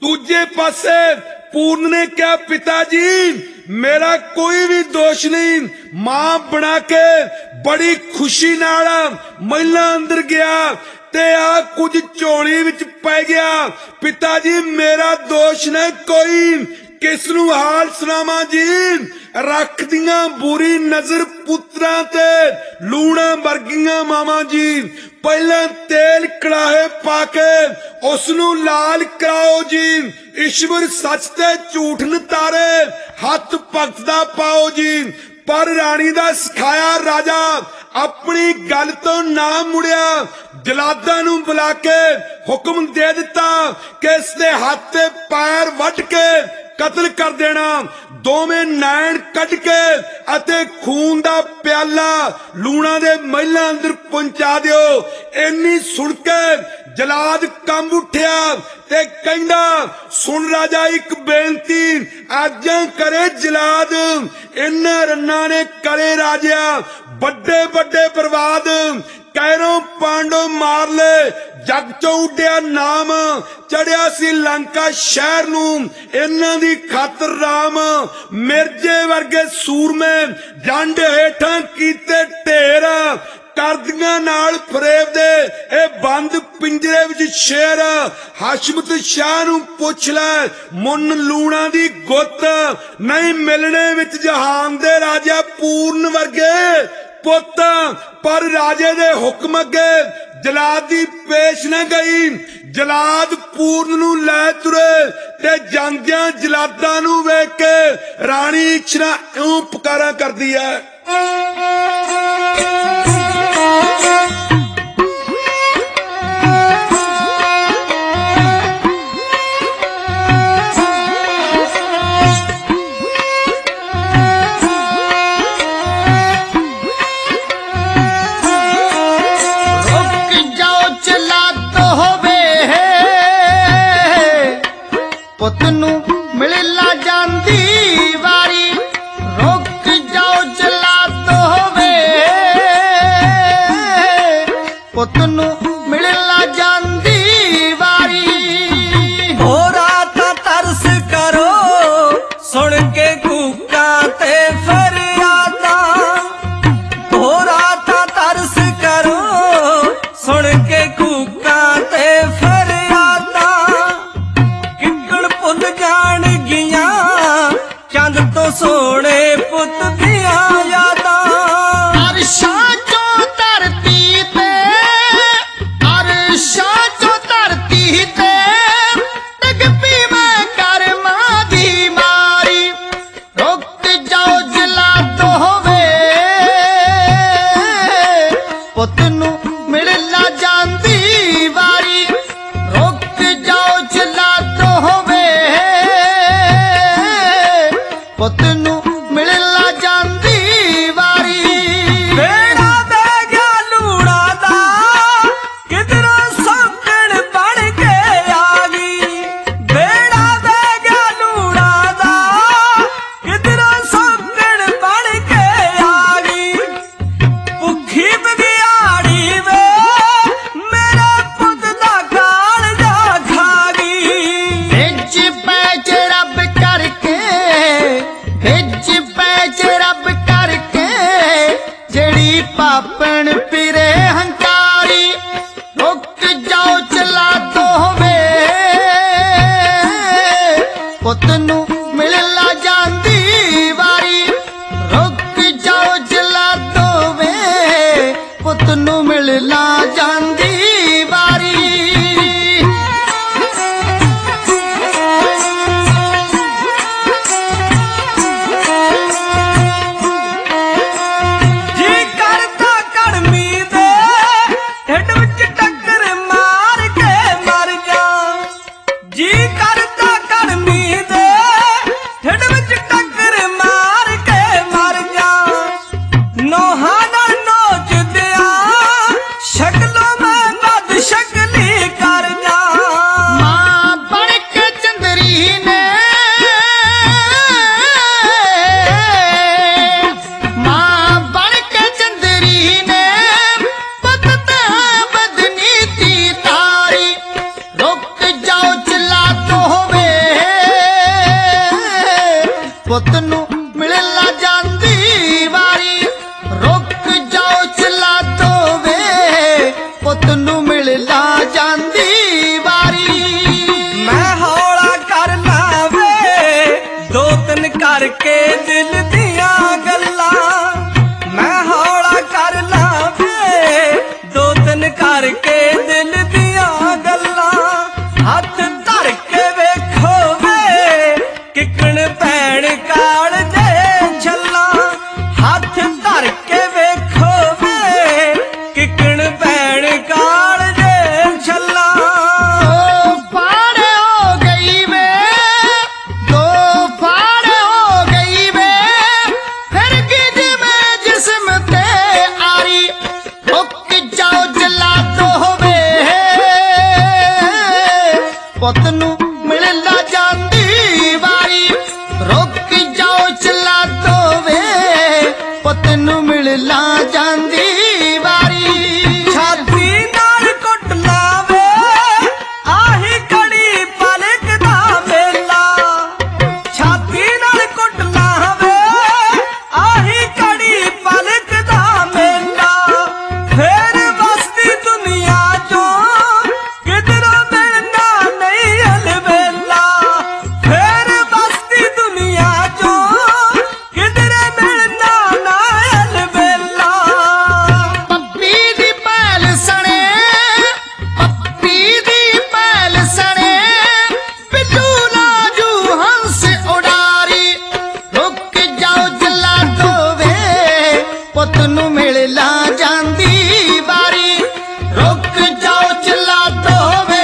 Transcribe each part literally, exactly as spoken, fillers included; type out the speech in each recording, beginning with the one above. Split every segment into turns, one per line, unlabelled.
दूजे पासे पूर्ण ने क्या पिताजी मेरा कोई भी दोष नहीं, मां बना के बड़ी खुशी नाल महिला अंदर गया ते आ कुछ झोली विच पै गया। पिताजी मेरा दोष नहीं कोई, किसनू हाल सुनावा जी, रख दियां बुरी नजर पुत्रा ते लूणा वर्गियां मामा जी। पहले तेल कड़ाहे पाके उसनू लाल कराओ जी, ईश्वर सच ते झूठ नतारे हथ भगत दा पाओ जी। पर रानी दा सिखाया राजा अपनी गल तो ना मुड़िया, जलादा नू बुला के हुक्म दे दिता कि इसदे हाथ ते पैर वट के कतल कर देना। दोवें नैन कट के अते खून दा प्याला लूणा दे महलां अंदर पहुंचा दिओ। इन्नी सुन के जलाद कंब उठिया ते कहंदा सुन राजा एक बेनती आज्ञा करे जलाद, इन्हां रन्ना ने करे राजा बड़े बड़े बर्बाद, कैरों पांडो मार ले जग चो उड्या नाम, चढ़िया सी लंका शहर नू इन्हां दी खातर राम। मिर्जे वर्गे सूरमे जंड हेठां कीते ढेर, करदियां नाल फरेब दे ए बंद पिंजरे विच शेर। हाशमत शाह नू पुछ लै मुन लूणा दी गुत, नहीं मिलने विच जहान दे राजा पूर्ण वर्गे पुत। पर राजे दे हुक्म अगे जलाद दी पेश न गई, जलाद पूर्ण नू लै तुरे ते जांदियां जलादां नू वेख के रानी इच्छना इउं पुकारा करदी है।
पुत नू मिलला जांदी वारी, रोक जाओ जलाद होवे। पुत नू मिलला जांदी वारी,
होरा था तरस करो सुन के कूका ते फरियादा। होरा था तरस करो सुन के कूका ते फरियादा। भुल जान गिया चंद तो सोने पुत दिया यादा।
अरशा चो धरती ते, अरशा चो धरती ते डिग पी मैं कर्मा दी मारी। रुक जाओ जलाद होवे, पुत नू मिलला जांदी वारी। रुक जाओ जलाद होवे, पुत नू मिलला जांदी वारी।
बेड़ा बह गया लूणा दा किधरों सौकण बन के आ गई। बेड़ा बह गया लूणा दा किधरों सौकण बन के आ गई। भुखी बगियाड़ी वे मेरा पुत दा काल जा खा गई।
बिच पैच रब करके, बिच पैच रब करके जेड़ी पापन पिरे हंकारी। रुक जाओ जलाद होवे, पुत नू मिलला जांदी वारी। रुक जाओ जलाद होवे, पुत नू मिलला जांदी वारी।
जी करता कड़मी दे ढिड विच टक्कर मार के मर जा। जी करता कड़मी दे ढिड विच टक्कर मार के मर जा। नोहा नाल नोच दिया शक्लों में बद शकली कर जा।
मां बन के चंदरी ने, मां बन के चंदरी ने पुत ते बदनीति तारी। रुक जाओ जलाद होवे, ਪੁੱਤ ਨੂੰ ਮਿਲਣਾ ਜਾਂਦੀ ਵਾਰੀ ਰੁਕ ਜਾਓ ਚਲਾ ਦੋਵੇ ਪੁੱਤ ਨੂੰ ਮਿਲਣਾ ਜਾਂਦੀ ਵਾਰੀ
ਮੈਂ ਹੌਲਾ ਕਰ ਲਾਵੇ ਦੋ ਤਿੰਨ ਕਰਕੇ ਦਿਲ ਦੀਆਂ ਗੱਲਾਂ ਮੈਂ ਹੌਲਾ ਕਰ ਲਾਵੇ ਦੋ ਤਿੰਨ ਕਰਕੇ ਦਿਲ ਦੀਆਂ ਗੱਲਾਂ ਹੱਥ ਧਰ ਕੇ ਵੇਖੋ ਵੇ ਕਿਕਣ ਭੈਣ ਕਾਲ ਦੇ ਛੱਲਾਂ ਹੱਥ ਧਰ ਕੇ ਵੇਖੋ ਵੇ ਕਿਕਣ ਭੈਣ ਕਾਲ ਦੇ ਛੱਲਾਂ
ਦੋ ਫਾੜ ਹੋ ਗਈ ਵੇ ਦੋ ਫਾੜ ਹੋ ਗਈ ਵੇ ਫਿਰ ਕੀ ਜਿਵੇਂ ਜਿਸਮ ਤੇ ਆਰੀ ਰੁਕ ਜਾਓ ਜਲਾ ਦੋਵੇ ਪੁੱਤ ਨੂੰ ਮਿਲਣਾ ਜਾਂਦੀ ਵਾਰੀ ਰੁਕ ਜਾਓ ਚਲਾ ਦੋਵੇ ਪੁੱਤ ਨੂੰ ਮਿਲਣਾ ਜਾਂਦੀ ਵਾਰੀ
ਛਾਤੀ ਨਾਲ ਕੁੱਟ ਲਾਵੇ ਆਹੀ ਕੜੀ ਪਲਕ ਦਾ ਮੇਲਾ ਛਾਤੀ ਨਾਲ ਕੁੱਟ ਲਾਵੇ ਆਹੀ ਕੜੀ ਪਲਕ ਦਾ ਮੇਲਾ ਫੇਰ ਵਸਦੀ ਦੁਨੀਆ ਚੋਂ ਕਿਧਰੋਂ ਮਿਲਣਾ ਨਹੀਂ ਅਲਵੇਲਾ ਫੇਰ ਵਸਦੀ ਦੁਨੀਆ ਚੋਂ ਕਿਧਰੇ ਮਿਲਣਾ ਨਾ ਅਲਵੇਲਾ
ਪੱਪੀ ਦੀ ਪੈਲ ਸਣੇ ਪੱਪੀ ਦੀ ਪੈਲ ਸਣੇ ਬਿੱਲੂ ਲਾਜੂ ਹੰਸ ਉਡਾਰੀ ਰੁਕ ਜਾਓ ਜਲਾ ਦੋਵੇ ਪੁੱਤ ਨੂੰ ਮਿਲਣਾ ਜਾਂਦੀ ਵਾਰੀ ਰੁਕ ਜਾਓ ਜਲਾ ਦੋਵੇ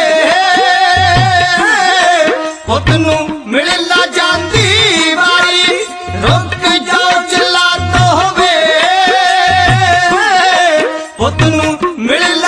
ਪੁੱਤ ਨੂੰ ਮਿਲਣਾ ਜਾਂਦੀ ਵਾਰੀ ਰੁਕ ਜਾਓ ਜਲਾ ਦੋਵੇ ਪੁੱਤ ਨੂੰ ਮਿਲਣਾ